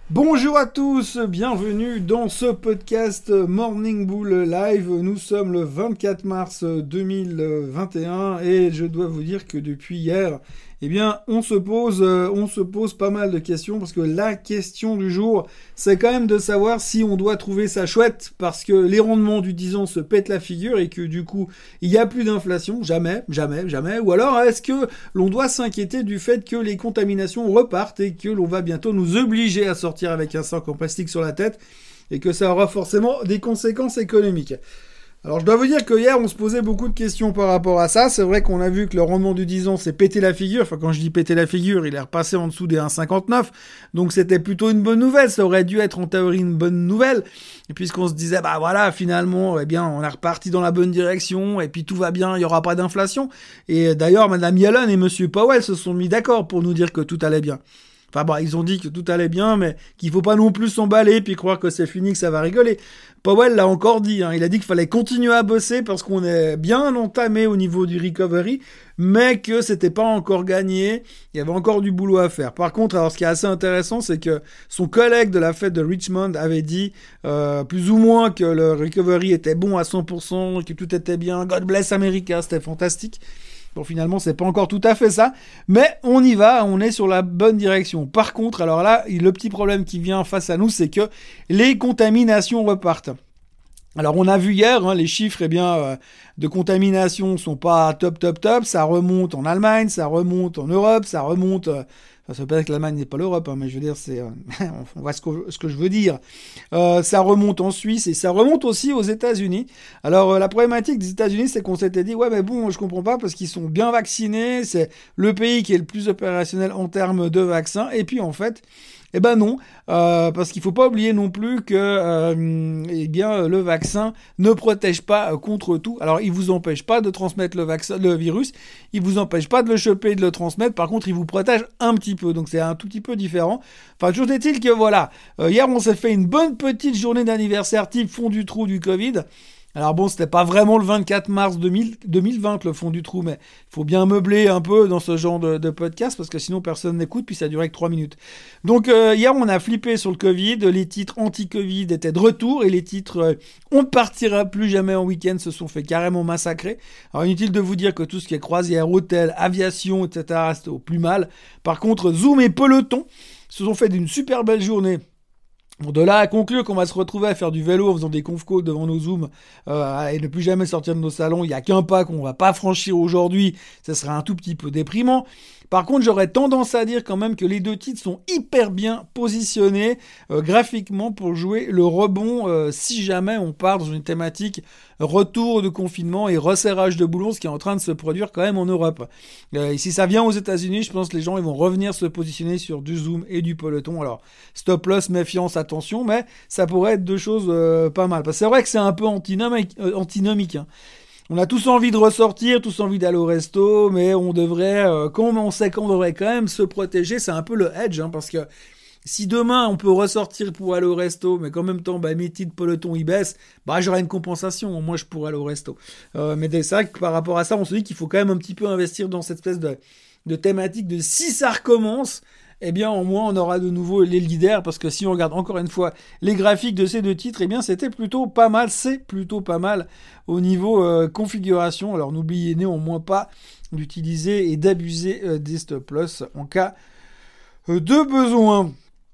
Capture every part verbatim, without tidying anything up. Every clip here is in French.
Bonjour à tous, bienvenue dans ce podcast Morning Bull Live. Nous sommes le vingt-quatre mars deux mille vingt et un et je dois vous dire que depuis hier, eh bien, on se pose, euh, on se pose pas mal de questions parce que la question du jour, c'est quand même de savoir si on doit trouver ça chouette parce que les rendements du dix ans se pètent la figure et que du coup, il n'y a plus d'inflation, jamais, jamais, jamais. Ou alors, est-ce que l'on doit s'inquiéter du fait que les contaminations repartent et que l'on va bientôt nous obliger à sortir avec un sac en plastique sur la tête et que ça aura forcément des conséquences économiques. Alors je dois vous dire que hier on se posait beaucoup de questions par rapport à ça. C'est vrai qu'on a vu que le rendement du dix ans s'est pété la figure. Enfin quand je dis péter la figure, il est repassé en dessous des un virgule cinquante-neuf. Donc c'était plutôt une bonne nouvelle. Ça aurait dû être en théorie une bonne nouvelle. Et puisqu'on se disait bah voilà finalement eh bien on est reparti dans la bonne direction et puis tout va bien, il y aura pas d'inflation. Et d'ailleurs Madame Yellen et Monsieur Powell se sont mis d'accord pour nous dire que tout allait bien. Enfin bon, ils ont dit que tout allait bien, mais qu'il faut pas non plus s'emballer puis croire que c'est fini, que ça va rigoler. Powell l'a encore dit, hein, il a dit qu'il fallait continuer à bosser parce qu'on est bien entamé au niveau du recovery, mais que c'était pas encore gagné, il y avait encore du boulot à faire. Par contre, alors ce qui est assez intéressant, c'est que son collègue de la Fed de Richmond avait dit euh, plus ou moins que le recovery était bon à cent pour cent, que tout était bien, God bless America, c'était fantastique. Bon, finalement, c'est pas encore tout à fait ça, mais on y va, on est sur la bonne direction. Par contre, alors là, le petit problème qui vient face à nous, c'est que les contaminations repartent. Alors, on a vu hier, hein, les chiffres, eh bien, euh, de contamination sont pas top, top, top. Ça remonte en Allemagne, ça remonte en Europe, ça remonte. Euh, Enfin, ça veut pas dire que l'Allemagne n'est pas l'Europe, hein, mais je veux dire, c'est, euh, on voit ce que, ce que je veux dire. Euh, ça remonte en Suisse et ça remonte aussi aux États-Unis. Alors, euh, la problématique des États-Unis, c'est qu'on s'était dit, ouais, mais bon, je comprends pas parce qu'ils sont bien vaccinés. C'est le pays qui est le plus opérationnel en termes de vaccins. Et puis, en fait, eh ben non, euh, parce qu'il faut pas oublier non plus que euh, eh bien le vaccin ne protège pas euh, contre tout. Alors il vous empêche pas de transmettre le vaccin, le virus, il vous empêche pas de le choper et de le transmettre. Par contre, il vous protège un petit peu, donc c'est un tout petit peu différent. Enfin, toujours est-il que voilà, euh, hier on s'est fait une bonne petite journée d'anniversaire type fond du trou du Covid. Alors bon, c'était pas vraiment le vingt-quatre mars deux mille, deux mille vingt le fond du trou, mais il faut bien meubler un peu dans ce genre de, de podcast parce que sinon personne n'écoute, puis ça durait que trois minutes. Donc euh, hier, on a flippé sur le Covid, les titres anti-Covid étaient de retour et les titres euh, on ne partira plus jamais en week-end se sont fait carrément massacrer. Alors inutile de vous dire que tout ce qui est croisière, hôtel, aviation, et cetera, c'était au plus mal. Par contre, Zoom et Peloton se sont fait d'une super belle journée. Bon, de là à conclure qu'on va se retrouver à faire du vélo en faisant des conf calls devant nos Zooms euh, et ne plus jamais sortir de nos salons, il n'y a qu'un pas qu'on va pas franchir aujourd'hui, ça sera un tout petit peu déprimant. Par contre, j'aurais tendance à dire quand même que les deux titres sont hyper bien positionnés euh, graphiquement pour jouer le rebond euh, si jamais on part dans une thématique retour de confinement et resserrage de boulons, ce qui est en train de se produire quand même en Europe. Euh, et si ça vient aux États-Unis, je pense que les gens ils vont revenir se positionner sur du Zoom et du Peloton. Alors, stop loss, méfiance, attention, mais ça pourrait être deux choses euh, pas mal. Parce que c'est vrai que c'est un peu antinomique. Euh, antinomique hein. On a tous envie de ressortir, tous envie d'aller au resto, mais on devrait, euh, comme on sait qu'on devrait quand même se protéger, c'est un peu le hedge, hein, parce que si demain on peut ressortir pour aller au resto, mais qu'en même temps bah, mes titres Peloton ils baissent, bah j'aurai une compensation, moi je pourrais aller au resto. Euh, mais c'est vrai que par rapport à ça, on se dit qu'il faut quand même un petit peu investir dans cette espèce de, de thématique de si ça recommence, eh bien au moins on aura de nouveau les leaders, parce que si on regarde encore une fois les graphiques de ces deux titres, eh bien c'était plutôt pas mal, c'est plutôt pas mal au niveau euh, configuration. Alors n'oubliez néanmoins pas d'utiliser et d'abuser euh, des stop loss en cas euh, de besoin.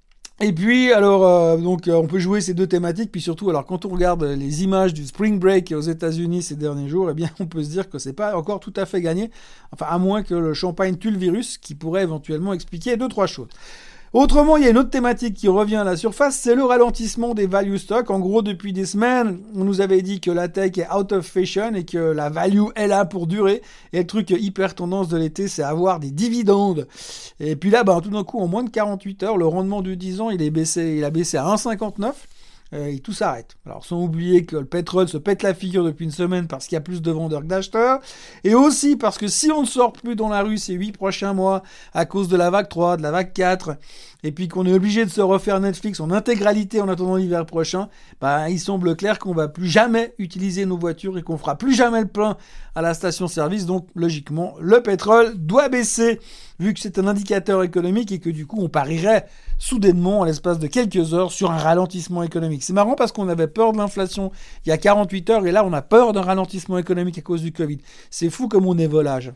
Et puis, alors, euh, donc, euh, on peut jouer ces deux thématiques, puis surtout, alors, quand on regarde les images du Spring Break aux États-Unis ces derniers jours, eh bien, on peut se dire que c'est pas encore tout à fait gagné, enfin, à moins que le champagne tue le virus, qui pourrait éventuellement expliquer deux, trois choses. Autrement, il y a une autre thématique qui revient à la surface, c'est le ralentissement des value stocks. En gros, depuis des semaines, on nous avait dit que la tech est out of fashion et que la value est là pour durer. Et le truc hyper tendance de l'été, c'est avoir des dividendes. Et puis là, bah, tout d'un coup, en moins de quarante-huit heures, le rendement du dix ans, il est baissé, il a baissé à un virgule cinquante-neuf. Et tout s'arrête. Alors sans oublier que le pétrole se pète la figure depuis une semaine parce qu'il y a plus de vendeurs que d'acheteurs, et aussi parce que si on ne sort plus dans la rue ces huit prochains mois à cause de la vague trois, de la vague quatre, et puis qu'on est obligé de se refaire Netflix en intégralité en attendant l'hiver prochain, bah, il semble clair qu'on va plus jamais utiliser nos voitures et qu'on fera plus jamais le plein à la station-service. Donc, logiquement, le pétrole doit baisser, vu que c'est un indicateur économique et que du coup, on parierait soudainement, en l'espace de quelques heures, sur un ralentissement économique. C'est marrant parce qu'on avait peur de l'inflation il y a quarante-huit heures et là, on a peur d'un ralentissement économique à cause du Covid. C'est fou comme on est volage.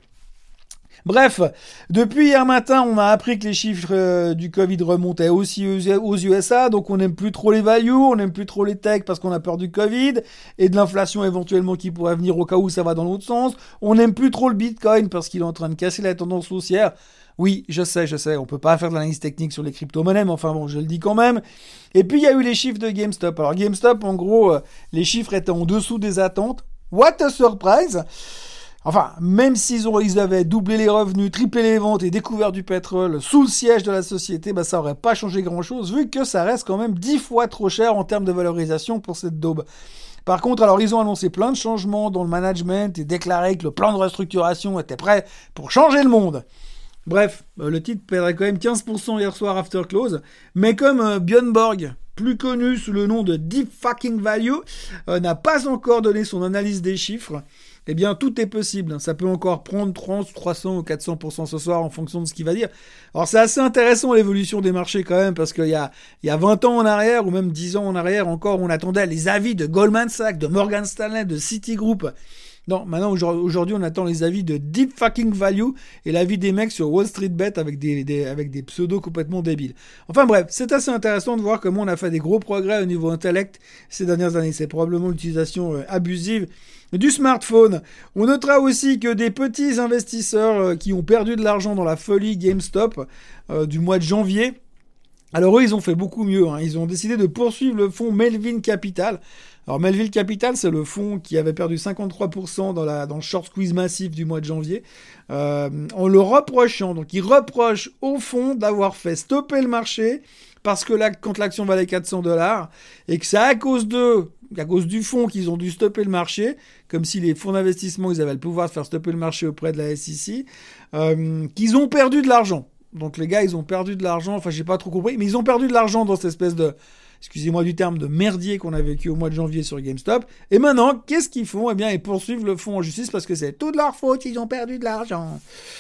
Bref, depuis hier matin, on a appris que les chiffres euh, du Covid remontaient aussi aux U S A, donc on n'aime plus trop les values, on n'aime plus trop les techs parce qu'on a peur du Covid et de l'inflation éventuellement qui pourrait venir au cas où ça va dans l'autre sens. On n'aime plus trop le Bitcoin parce qu'il est en train de casser la tendance haussière. Oui, je sais, je sais, on peut pas faire de l'analyse technique sur les crypto-monnaies, mais enfin bon, je le dis quand même. Et puis il y a eu les chiffres de GameStop. Alors GameStop, en gros, euh, les chiffres étaient en dessous des attentes. What a surprise! Enfin, même s'ils ont, ils avaient doublé les revenus, triplé les ventes et découvert du pétrole sous le siège de la société, bah ça aurait pas changé grand-chose, vu que ça reste quand même dix fois trop cher en termes de valorisation pour cette daube. Par contre, alors ils ont annoncé plein de changements dans le management et déclaré que le plan de restructuration était prêt pour changer le monde. Bref, euh, le titre perdrait quand même quinze pour cent hier soir after close, mais comme euh, Björn Borg, plus connu sous le nom de Deep Fucking Value, euh, n'a pas encore donné son analyse des chiffres, eh bien, tout est possible. Ça peut encore prendre trente, trois cents ou quatre cents pour cent ce soir en fonction de ce qu'il va dire. Alors, c'est assez intéressant l'évolution des marchés quand même, parce qu'il y a, il y a vingt ans en arrière, ou même dix ans en arrière encore, on attendait les avis de Goldman Sachs, de Morgan Stanley, de Citigroup. Non, maintenant, aujourd'hui, on attend les avis de Deep Fucking Value et l'avis des mecs sur Wall Street Bet avec des, des, avec des pseudos complètement débiles. Enfin bref, c'est assez intéressant de voir comment on a fait des gros progrès au niveau intellect ces dernières années. C'est probablement l'utilisation euh, abusive du smartphone. On notera aussi que des petits investisseurs euh, qui ont perdu de l'argent dans la folie GameStop euh, du mois de janvier, alors eux, ils ont fait beaucoup mieux. Hein. Ils ont décidé de poursuivre le fonds Melvin Capital. Alors Melville Capital, c'est le fonds qui avait perdu cinquante-trois pour cent dans, la, dans le short squeeze massif du mois de janvier, euh, en le reprochant. Donc ils reprochent au fonds d'avoir fait stopper le marché parce que là, quand l'action valait quatre cents dollars, et que c'est à cause d'eux, à cause du fonds qu'ils ont dû stopper le marché, comme si les fonds d'investissement, ils avaient le pouvoir de faire stopper le marché auprès de la S E C, euh, qu'ils ont perdu de l'argent. Donc les gars, ils ont perdu de l'argent, enfin j'ai pas trop compris, mais ils ont perdu de l'argent dans cette espèce de... excusez-moi du terme, de merdier qu'on a vécu au mois de janvier sur GameStop. Et maintenant, qu'est-ce qu'ils font? Eh bien, ils poursuivent le fonds en justice parce que c'est toute leur faute, ils ont perdu de l'argent.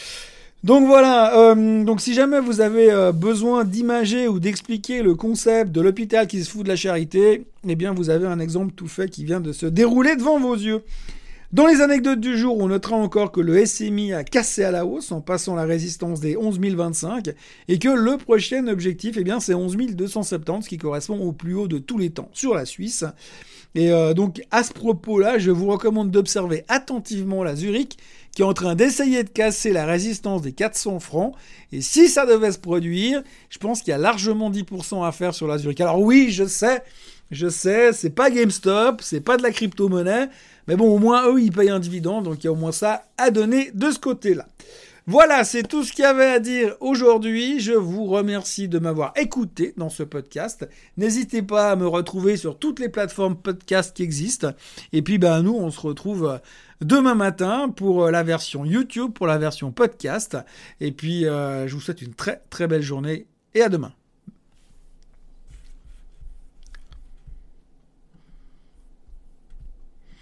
Donc voilà, euh, donc si jamais vous avez euh, besoin d'imager ou d'expliquer le concept de l'hôpital qui se fout de la charité, eh bien vous avez un exemple tout fait qui vient de se dérouler devant vos yeux. Dans les anecdotes du jour, on notera encore que le S M I a cassé à la hausse en passant la résistance des onze mille vingt-cinq et que le prochain objectif, eh bien, c'est onze mille deux cent soixante-dix, ce qui correspond au plus haut de tous les temps sur la Suisse. Et euh, donc, à ce propos-là, je vous recommande d'observer attentivement la Zurich qui est en train d'essayer de casser la résistance des quatre cents francs. Et si ça devait se produire, je pense qu'il y a largement dix pour cent à faire sur la Zurich. Alors oui, je sais, je sais, c'est pas GameStop, c'est pas de la crypto-monnaie, mais bon, au moins, eux, ils payent un dividende, donc il y a au moins ça à donner de ce côté-là. Voilà, c'est tout ce qu'il y avait à dire aujourd'hui. Je vous remercie de m'avoir écouté dans ce podcast. N'hésitez pas à me retrouver sur toutes les plateformes podcast qui existent. Et puis, ben, nous, on se retrouve demain matin pour la version YouTube, pour la version podcast. Et puis, euh, je vous souhaite une très, très belle journée et à demain.